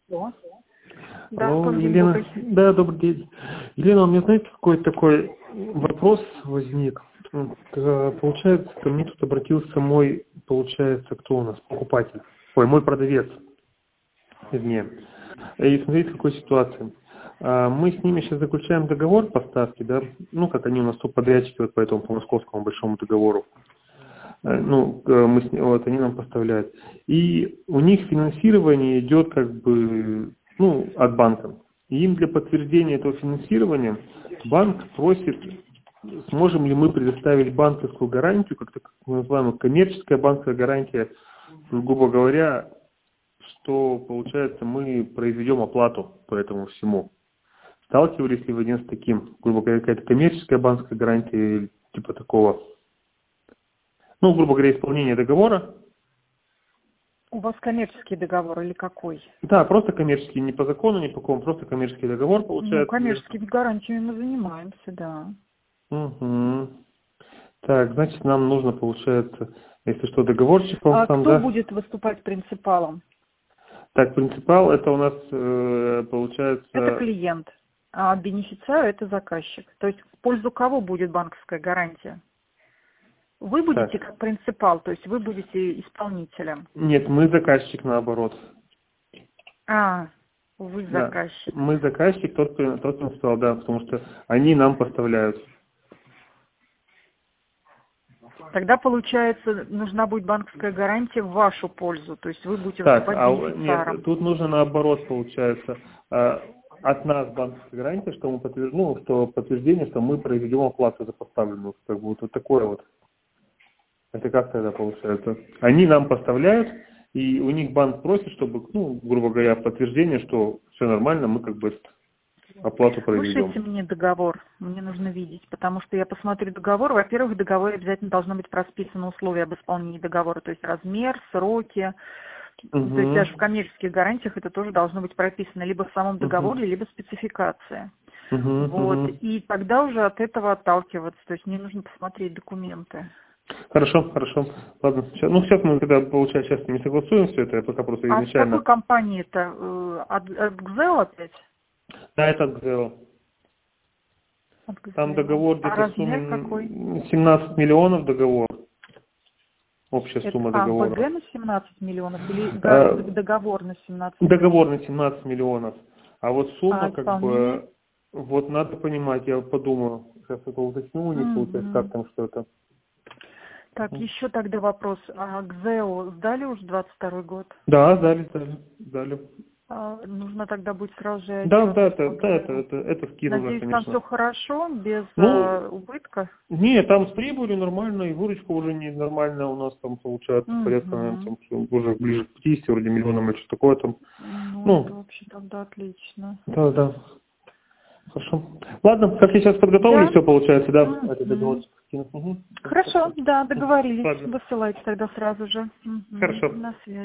Алло. Да, Алло, добрый день, Елена. добрый. Да, добрый день. Елена, у меня, знаете, какой такой вопрос возник. Вот, получается, ко мне тут обратился мой, получается, кто у нас? Покупатель. Ой, мой продавец. Вернее. И смотрите, в какой ситуации. Мы с ними сейчас заключаем договор поставки, да, ну, как они у нас субподрядчики вот по этому, по московскому большому договору. Ну, вот они нам поставляют. И у них финансирование идет как бы, ну, от банка. И им для подтверждения этого финансирования банк просит, сможем ли мы предоставить банковскую гарантию, как так называемая коммерческая банковская гарантия, грубо говоря, что, получается, мы произведем оплату по этому всему. Сталкивались ли вы с таким, грубо говоря, какая-то коммерческая банковская гарантия или типа такого? Ну, грубо говоря, исполнение договора. У вас коммерческий договор или какой? Да, просто коммерческий, не по закону, ни по какому, просто коммерческий договор Ну, получается. коммерческими гарантиями мы занимаемся, да. Угу. Так, значит, нам нужно, получается, если что, договорчик он А сам, кто да? будет выступать принципалом? Так, принципал, это у нас, Это получается, клиент, а бенефициар это заказчик. То есть в пользу кого будет банковская гарантия? Вы так, будете как принципал, то есть вы будете исполнителем. нет, мы заказчик наоборот. А, вы Да, заказчик. мы заказчик, тот принципал, да, потому что они нам поставляют. Тогда, получается, нужна будет банковская гарантия в вашу пользу, то есть вы будете Так, выступать нет, бенефициаром. тут нужно наоборот, получается, от нас банковская гарантия, что мы подтверждено, что подтверждение, что мы произведем оплату за поставленную, как бы вот такое вот. Это как тогда получается? Они нам поставляют, и у них банк просит, чтобы, ну, грубо говоря, подтверждение, что все нормально, мы как бы оплату произведем. Вышлите мне договор, мне нужно видеть, потому что я посмотрю договор. Во-первых, в договоре обязательно должно быть расписано условия об исполнении договора, то есть размер, сроки. То есть Угу. даже в коммерческих гарантиях это тоже должно быть прописано либо в самом Угу. договоре, либо в спецификации. Угу. Вот. Угу. И тогда уже от этого отталкиваться. То есть мне нужно посмотреть документы. Хорошо, хорошо. Ладно, сейчас мы когда, получается, сейчас не согласуем все это, я пока просто А с какой изначально. компании это? От ГЗЭЛ опять? Да, это ГЗЛ. От Там ГЗЭЛ. договор А где-то в размер какой? сумме 17 миллионов договор. Общая Это сумма БГ договора. на 17 миллионов или Э, договор на 17 Договор миллионов? на 17 миллионов. А вот сумма, А как исполнение? бы, вот надо понимать, я подумаю, сейчас это уточню у них, получается, как Мгм. там что-то. Так, еще тогда вопрос. А ГЗЭО сдали уже 22 год? Да, дали. Нужно тогда будет сразу же Да, отчет это, по да, это, ГЗЭО. это, это скинуло, Надеюсь, там конечно. все хорошо, без Ну, убытка? нет, там с прибылью нормально, и выручка уже не нормальная у нас там получается порядка, наверное, Угу. там, уже ближе к 50 вроде миллионам или что такое там. Ну, это Ну, вообще тогда отлично. да, да. Хорошо. Ладно, как я сейчас подготовлю, Да? все получается, да? Это Мгм. договорчик скину. Угу. Хорошо, да, договорились. Ладно. Высылайте тогда сразу же. Мгм. Хорошо. На связи.